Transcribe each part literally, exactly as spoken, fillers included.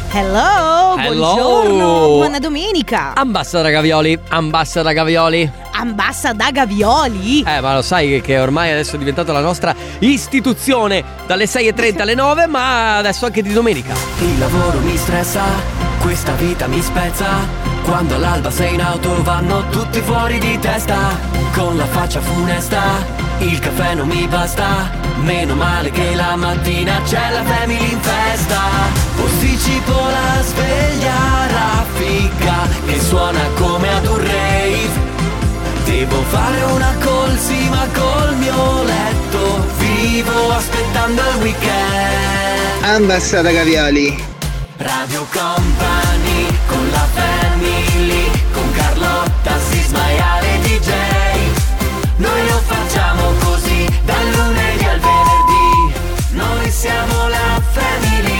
Hello, Hello. buongiorno, buona domenica. Ambassa da Gavioli, ambassa da Gavioli. Ambassa da Gavioli? Eh, ma lo sai che, che ormai adesso è diventata la nostra istituzione dalle sei e trenta alle nove, ma adesso anche di domenica. Il lavoro mi stressa, questa vita mi spezza. Quando all'alba sei in auto vanno tutti fuori di testa. Con la faccia funesta, il caffè non mi basta. Meno male che la mattina c'è la family in festa. Posticipo la sveglia raffica che suona come ad un rave. Devo fare una colsima col mio letto. Vivo aspettando il weekend. Ambassa da Gavioli. Radio Company con la family, con Carlotta, Sisma e Ale D J. Noi lo facciamo così, dal lunedì al venerdì. Noi siamo la family.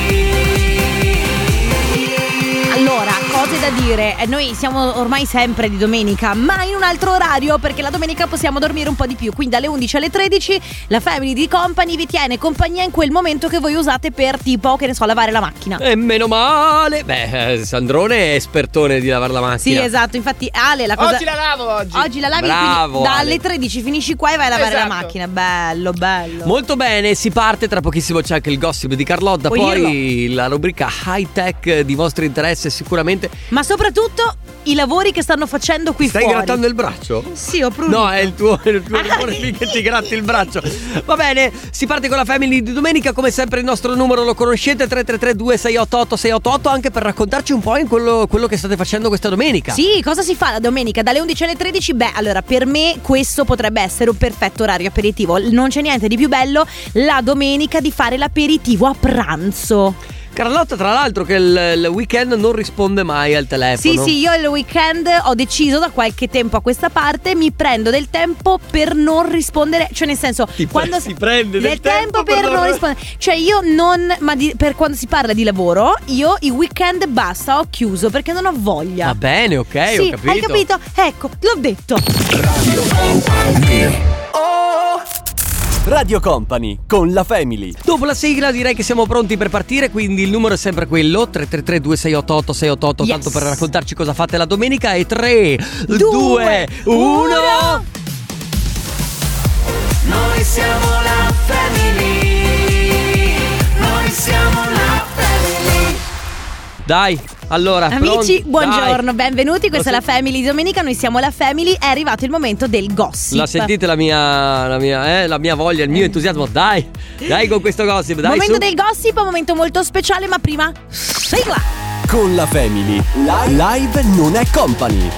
Allora, cose da dire. Eh, Noi siamo ormai sempre di domenica, ma in un altro orario, perché la domenica possiamo dormire un po' di più. Quindi dalle undici alle tredici la family di Company vi tiene compagnia in quel momento che voi usate per, tipo, che ne so, lavare la macchina. E meno male. Beh, eh, Sandrone è espertone di lavare la Sì, macchina. esatto, infatti Ale la cosa... Oggi la lavo oggi. Oggi la lavi, Bravo, quindi Ale. dalle tredici finisci qua e vai a lavare Esatto. la macchina. Bello, bello. Molto bene, si parte, tra pochissimo c'è anche il gossip di Carlotta, Puoi poi la rubrica high tech di vostro interesse sicuramente. Ma soprattutto i lavori che stanno facendo qui Stai fuori. grattando il braccio? Sì, ho prudito. No, è il tuo, è il tuo rumore lì che ti gratti il braccio. Va bene, si parte con la family di domenica. Come sempre il nostro numero lo conoscete, tre tre tre due sei otto otto sei otto otto, anche per raccontarci un po' in quello, quello che state facendo questa domenica. Sì, cosa si fa la domenica? Dalle undici alle tredici? Beh, allora, per me questo potrebbe essere un perfetto orario aperitivo. Non c'è niente di più bello la domenica di fare l'aperitivo a pranzo. Carlotta, tra l'altro, che il, il weekend non risponde mai al telefono. Sì, sì, io il weekend ho deciso da qualche tempo a questa parte mi prendo del tempo per non rispondere, cioè nel senso, Ti pre- quando si prende del tempo, tempo per, per non non- rispondere. Cioè io non, ma di- per quando si parla di lavoro, io i weekend basta, ho chiuso perché non ho voglia. Va bene, ok, Sì, ho capito. hai capito? Ecco, l'ho detto. Radio Company con la family. Dopo la sigla direi che siamo pronti per partire, quindi il numero è sempre quello, tre tre tre due sei otto otto sei otto otto, Yes. tanto per raccontarci cosa fate la domenica. E tre, due, uno. Noi siamo la family. Noi siamo la family. Dai, allora, Amici, pronti? buongiorno, Dai. benvenuti. Questa è Lo la Family di domenica. Noi siamo la Family. È arrivato il momento del gossip. La sentite la mia, la mia, eh, la mia voglia, il mio entusiasmo? Dai, dai con questo gossip, dai. Momento su. del gossip, un momento molto speciale, ma prima sigla. Con la family. Live non è company.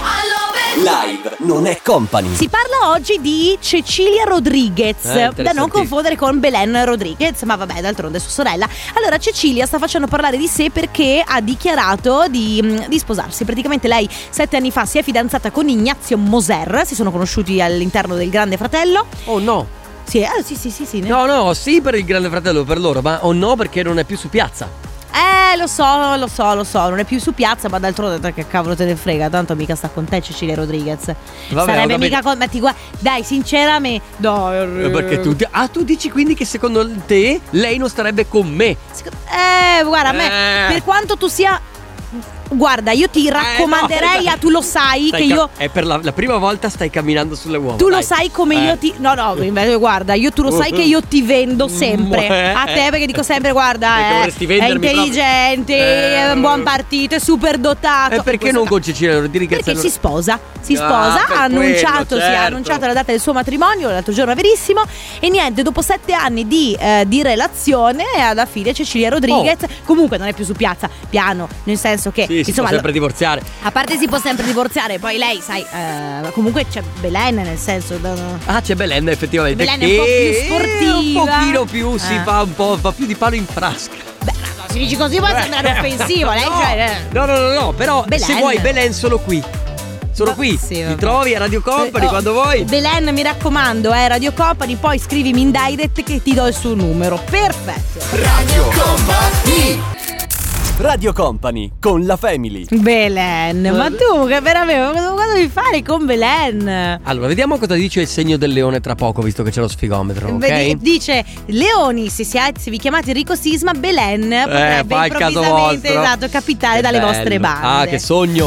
Live non è company. Si parla oggi di Cecilia Rodriguez, Eh, da non interessantissimo. confondere con Belen Rodriguez, ma vabbè, d'altronde è sua sorella. Allora, Cecilia sta facendo parlare di sé perché ha dichiarato di, di sposarsi. Praticamente lei sette anni fa si è fidanzata con Ignazio Moser, si sono conosciuti all'interno del Grande Fratello. Oh no. Sì, eh, sì, sì, sì, sì. No, no, sì per il Grande Fratello, per loro, ma oh no perché non è più su piazza. Eh, lo so, lo so, lo so, non è più su piazza, ma d'altronde che cavolo te ne frega, tanto mica sta con te Cecilia Rodriguez. Vabbè, Sarebbe ho capito. mica con ma ti guarda, dai, sinceramente, dai. Eh, Perché tu, ah, tu dici quindi che secondo te lei non starebbe con me? Secondo- Eh, guarda, a me, Eh. per quanto tu sia, guarda, io ti raccomanderei, no, a tu lo sai Stai che ca- io È per la, la prima volta stai camminando sulle uova. tu lo dai. sai come Eh. io ti no no invece guarda io tu lo sai che io ti vendo sempre Eh. a te perché dico sempre guarda Perché eh, vorresti è vendermi intelligente proprio. Eh. è un buon partito è super dotato E perché Questo- non con Cecilia Rodriguez? Perché si sposa, si Ah, sposa, per ha annunciato, quello, si è certo. annunciato la data del suo matrimonio l'altro giorno, verissimo. E niente, dopo sette anni di, eh, di relazione alla fine Cecilia Rodriguez comunque non è più su piazza, piano, nel senso che Oh. Sì, si insomma può sempre divorziare. a parte si può sempre divorziare, poi lei sai, eh, comunque c'è Belen, nel senso da- Ah, c'è Belen effettivamente. Belen è un po' che più sportiva. Un pochino più si Eh. fa un po', fa più di palo in frasca. Beh, no, se dici così può sembrare offensivo, lei no. cioè eh. no, no, no, no, però Belen. se vuoi Belen solo qui. Solo Ma- qui. sì, Ti vabbè. trovi a Radio Company Oh, quando vuoi. Belen, mi raccomando, eh, Radio Company, poi scrivimi in direct che ti do il suo numero. Perfetto. Radio Company. Radio Company con la Family. Belen, ma tu che veramente cosa devi fare con Belen? Allora, vediamo cosa dice il segno del leone tra poco, visto che c'è lo sfigometro, ok? Vedi, dice: leoni, se, siete, se vi chiamate Enrico Sisma, Belen potrebbe fa il caso improvvisamente vostro. esatto, capitare Che dalle bello. vostre bande. Ah, che sogno.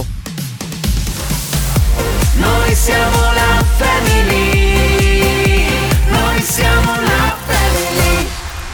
Noi siamo la family. Noi siamo la family.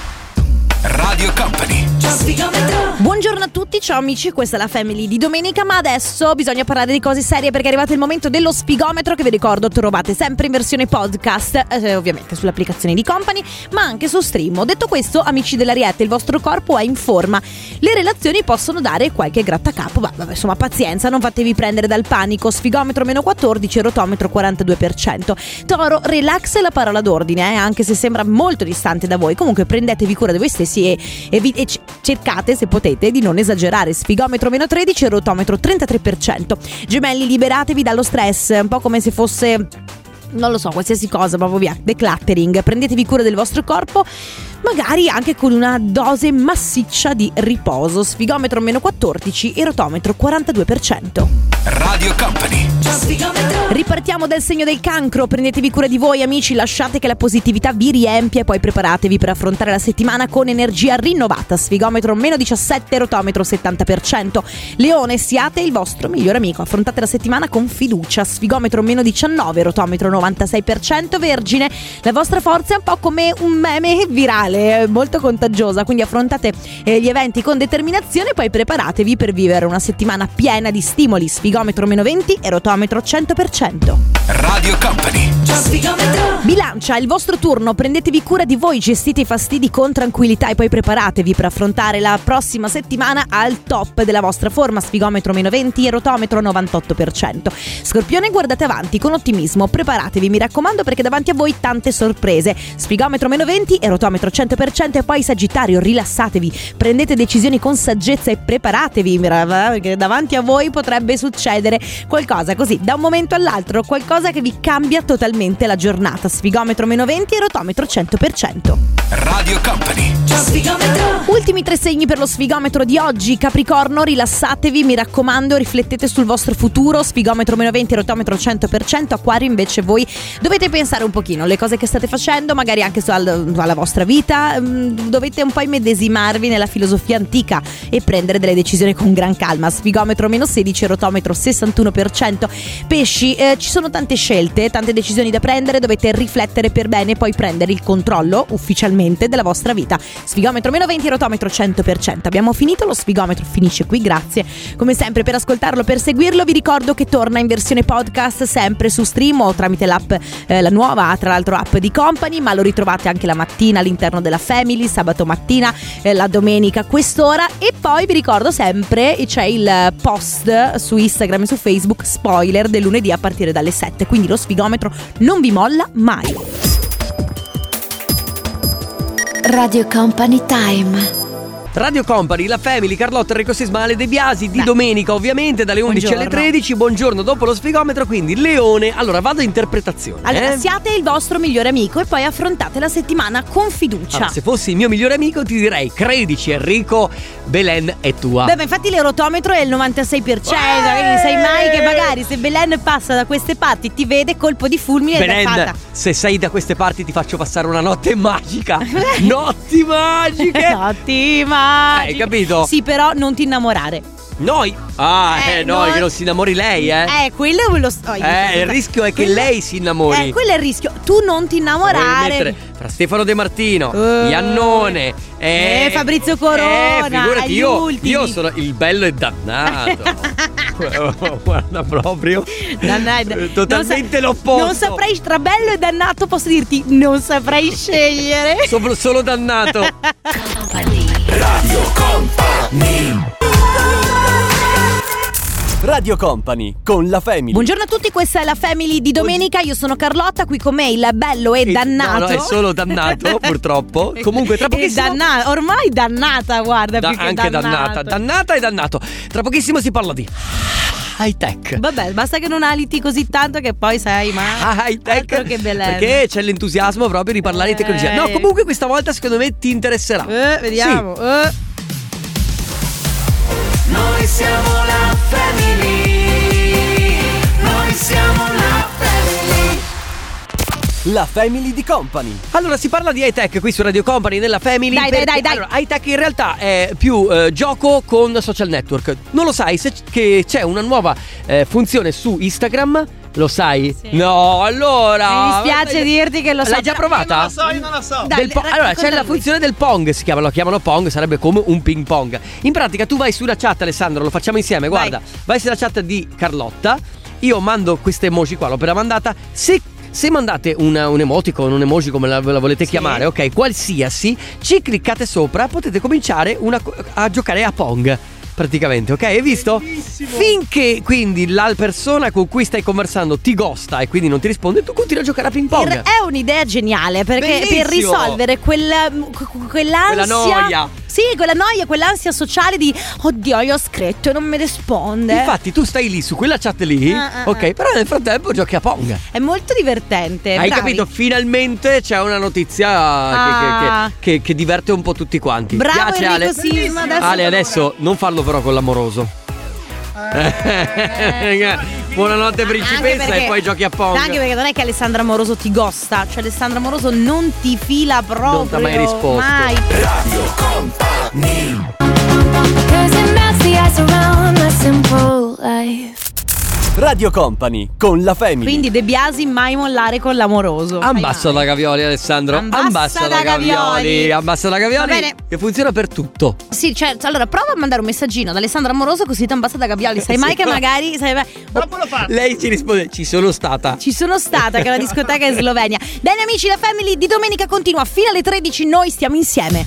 Radio Company. Buongiorno a tutti, ciao amici, questa è la Family di domenica, ma adesso bisogna parlare di cose serie perché è arrivato il momento dello sfigometro che vi ricordo trovate sempre in versione podcast, eh, ovviamente sull'applicazione di Company, ma anche su Stream. Detto questo, amici dell'Ariete, il vostro corpo è in forma, le relazioni possono dare qualche grattacapo, ma vabbè, insomma pazienza, non fatevi prendere dal panico. Sfigometro meno quattordici, rotometro quarantadue per cento. Toro, relax è la parola d'ordine, eh, anche se sembra molto distante da voi. Comunque prendetevi cura di voi stessi e, e, vi, e c- cercate, se potete, di non esagerare. Sfigometro meno tredici, rotometro trentatré per cento. Gemelli, liberatevi dallo stress, un po' come se fosse, non lo so, qualsiasi cosa, proprio via, decluttering. Prendetevi cura del vostro corpo, magari anche con una dose massiccia di riposo. Sfigometro meno quattordici e rotometro quarantadue per cento. Radio Company. Ripartiamo dal segno del Cancro, prendetevi cura di voi amici, lasciate che la positività vi riempia e poi preparatevi per affrontare la settimana con energia rinnovata. Sfigometro meno diciassette, rotometro settanta per cento. Leone, siate il vostro migliore amico, affrontate la settimana con fiducia. Sfigometro meno diciannove, rotometro novantasei per cento. Vergine, la vostra forza è un po' come un meme virale, molto contagiosa, quindi affrontate eh, gli eventi con determinazione e poi preparatevi per vivere una settimana piena di stimoli. Sfigometro meno venti e rotometro cento per cento. Radio Company. Bilancia, il vostro turno, prendetevi cura di voi, gestite i fastidi con tranquillità e poi preparatevi per affrontare la prossima settimana al top della vostra forma. Sfigometro meno venti e rotometro novantotto per cento. Scorpione, guardate avanti con ottimismo, preparatevi, mi raccomando, perché davanti a voi tante sorprese. Sfigometro meno venti e rotometro cento per cento. E poi Sagittario, rilassatevi, prendete decisioni con saggezza e preparatevi, perché davanti a voi potrebbe succedere qualcosa così da un momento all'altro, qualcosa che vi cambia totalmente la giornata. Sfigometro meno venti e rotometro cento per cento. Radio Company. Ultimi tre segni per lo sfigometro di oggi. Capricorno, rilassatevi, mi raccomando, riflettete sul vostro futuro. Sfigometro meno venti e rotometro cento per cento. Acquario, invece voi dovete pensare un pochino alle cose che state facendo, magari anche alla vostra vita. Dovete un po' immedesimarvi nella filosofia antica e prendere delle decisioni con gran calma. Sfigometro meno sedici, rotometro sessantuno per cento. Pesci, eh, ci sono tante scelte, tante decisioni da prendere, dovete riflettere per bene e poi prendere il controllo ufficialmente della vostra vita. Sfigometro meno venti, rotometro cento per cento. Abbiamo finito, lo sfigometro finisce qui, grazie come sempre per ascoltarlo, per seguirlo. Vi ricordo che torna in versione podcast sempre su Stream o tramite l'app, eh, la nuova tra l'altro app di Company, ma lo ritrovate anche la mattina all'interno della Family, sabato mattina, eh, la domenica a quest'ora. E poi vi ricordo sempre c'è il post su Instagram e su Facebook spoiler del lunedì a partire dalle sette, quindi lo sfigometro non vi molla mai. Radio Company Time. Radio Company, la Family, Carlotta, Enrico Sisma, Ale De Biasi, di Beh. domenica ovviamente dalle undici alle Buongiorno. tredici. Buongiorno dopo lo sfigometro, quindi Leone. Allora vado a interpretazione. Allora eh? siate il vostro migliore amico e poi affrontate la settimana con fiducia. Allora, se fossi il mio migliore amico ti direi: credici Enrico, Belen è tua. Beh, ma infatti l'erotometro è il novantasei per cento, Eh! quindi sai mai che magari se Belen passa da queste parti ti vede, colpo di fulmine ed è Belen, fatta. se sei da queste parti ti faccio passare una notte magica. Notti magiche. Notti magiche. Hai capito? Sì, però non ti innamorare. Noi? Ah, eh, Eh, noi noi- che non si innamori lei, eh. Eh, quello è lo sto. Eh, il rischio è che lei si innamori. Eh, quello è il rischio. Tu non ti Vuoi innamorare. mettere fra Stefano De Martino, Eh. Iannone Eh, Fabrizio Corona, Eh, figurati, agli io, ultimi. io sono il bello e dannato. Guarda proprio. Dannato. Eh, Totalmente Non sa- l'opposto. Non saprei, tra bello e dannato posso dirti, non saprei scegliere. Solo, solo dannato. Radio Company. Radio Company con la Family. Buongiorno a tutti, questa è la Family di domenica. Io sono Carlotta, qui con me il bello e dannato. No, no, è solo dannato, purtroppo. Comunque, tra E pochissimo. danna- ormai dannata, guarda, Da- più che anche dannato. dannata, dannata e dannato. Tra pochissimo si parla di high tech. Vabbè, basta che non aliti così tanto che poi sei, ma High tech, altro che Belen. perché c'è l'entusiasmo proprio di parlare di tecnologia. No, Eh. comunque questa volta secondo me ti interesserà. Eh, vediamo. Eh. siamo la family. Noi siamo la family. La Family di Company. Allora, si parla di high-tech qui su Radio Company nella Family. Dai, dai, dai, dai. Allora, high-tech in realtà è più eh, gioco con social network. Non lo sai se c- che c'è una nuova eh, funzione su Instagram? Lo sai? Sì. No, allora. Mi dispiace L'hai- dirti che lo so. L'hai già provata? Non lo so, io non lo so. Dai, Del po- racconta allora c'è la lui. funzione del Pong, si chiama, lo chiamano Pong, sarebbe come un ping pong. In pratica tu vai sulla chat, Alessandro, lo facciamo insieme, Vai. guarda. Vai sulla chat di Carlotta, io mando queste emoji qua, l'ho appena mandata. Se, se mandate una, un emoticon, un emoji come la, la volete Sì. chiamare, ok, qualsiasi, ci cliccate sopra, potete cominciare una- a giocare a Pong. Praticamente, ok? Hai visto? Bellissimo. Finché quindi la persona con cui stai conversando ti ghosta e quindi non ti risponde, tu continui a giocare a ping pong. È un'idea geniale perché Bellissimo. per risolvere quella, que- quell'ansia, Quella noia. Sì, quella noia, quell'ansia sociale di oddio, gli ho scritto e non mi risponde. Infatti tu stai lì su quella chat lì, Ah, ah, ok, ah. però nel frattempo giochi a Pong. È molto divertente. Hai bravi. capito? Finalmente c'è una notizia Ah. che, che- che- che diverte un po' tutti quanti. Bravo Piace, Enrico Ale? Sisma, adesso Ale, adesso non farlo però con l'amoroso. Buonanotte Anche principessa perché- e poi giochi a Pong. Anche perché non è che Alessandra Amoroso ti gosta, cioè Alessandra Amoroso non ti fila proprio. Non t'ha mai risposto. Mai. Radio Company con la Family. Quindi De Biasi mai mollare con l'amoroso. Abbassa Mai, da mai. Gavioli, Alessandro. Abbassa da Gavioli. Abbassa da Gavioli. Va bene. Che funziona per tutto. Sì, cioè, allora prova a mandare un messaggino ad Alessandra Amoroso così ti abbassa da Gavioli. Sai mai Sì. che magari sai, Dopo lo fa. Lei ci risponde: ci sono stata. ci sono stata che è una discoteca in Slovenia. Bene amici, la Family di domenica continua fino alle tredici, noi stiamo insieme.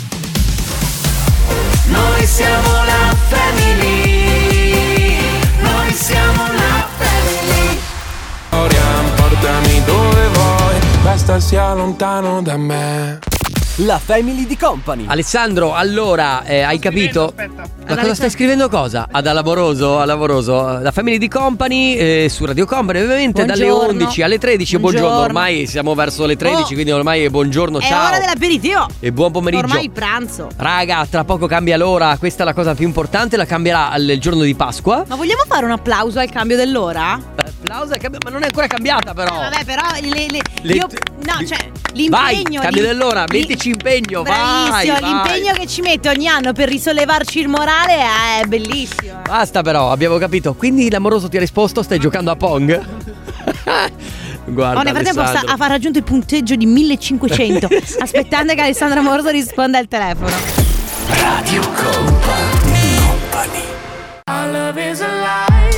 Noi siamo la family. Noi siamo la family. Portami dove vuoi, basta sia lontano da me. La Family di Company. Alessandro, allora, eh, hai capito? Aspetta. Ma cosa stai scrivendo cosa? Ad Alamoroso, all'amoroso. La Family di Company eh, su Radio Company, ovviamente dalle Buongiorno. undici alle tredici. Buongiorno. Buongiorno. Ormai siamo verso le tredici, Oh. quindi ormai è buongiorno, È ciao. ora dell'aperitivo. E buon pomeriggio. Ormai pranzo. Raga, tra poco cambia l'ora, questa è la cosa più importante, la cambierà al- il giorno di Pasqua. Ma vogliamo fare un applauso al cambio dell'ora? Applauso, è cambi- ma non è ancora cambiata però. Eh, vabbè, però le, le- Le- io- no, le- cioè Vai, l'impegno cambio l'im- dell'ora, l'i- mettici impegno, vai, Bravissimo, vai. l'impegno che ci mette ogni anno per risollevarci il morale è bellissimo. Basta però, abbiamo capito. Quindi l'amoroso ti ha risposto, stai giocando a Pong? Guarda, Oh, nel frattempo sta, Alessandro. ha raggiunto il punteggio di millecinquecento, aspettando che Alessandra Amoroso risponda al telefono. Radio Company. Our love is alive.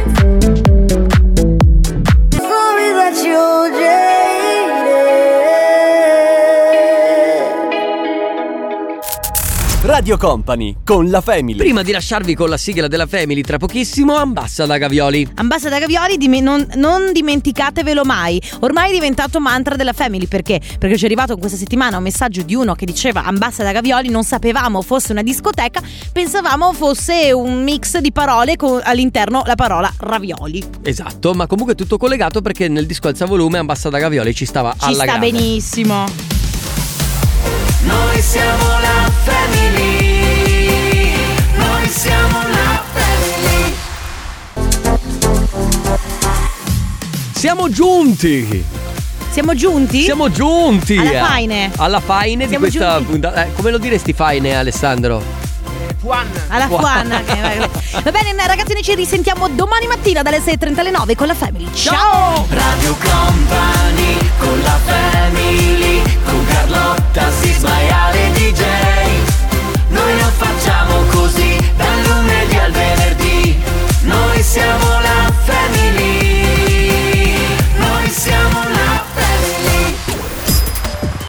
Radio Company con la Family. Prima di lasciarvi con la sigla della Family, tra pochissimo, Ambassa da Gavioli. Ambassa da Gavioli, dime- non, non dimenticatevelo mai. Ormai è diventato mantra della Family. Perché? Perché ci è arrivato questa settimana un messaggio di uno che diceva Ambassa da Gavioli, non sapevamo fosse una discoteca, pensavamo fosse un mix di parole con all'interno la parola ravioli. Esatto, ma comunque è tutto collegato perché nel disco alza volume Ambassa da Gavioli ci stava Ci alla sta grande. benissimo. Noi siamo la family. Noi siamo la family. Siamo giunti! Siamo giunti? Siamo giunti! Alla faine. Alla faine di Siamo questa giunti. puntata. Eh, come lo diresti faine, Alessandro? Juan. Alla Wow. Fuan. Va bene ragazzi, noi ci risentiamo domani mattina dalle sei e trenta alle nove con la Family. Ciao! Radio Company con la family. Con Carlotta, Sisma e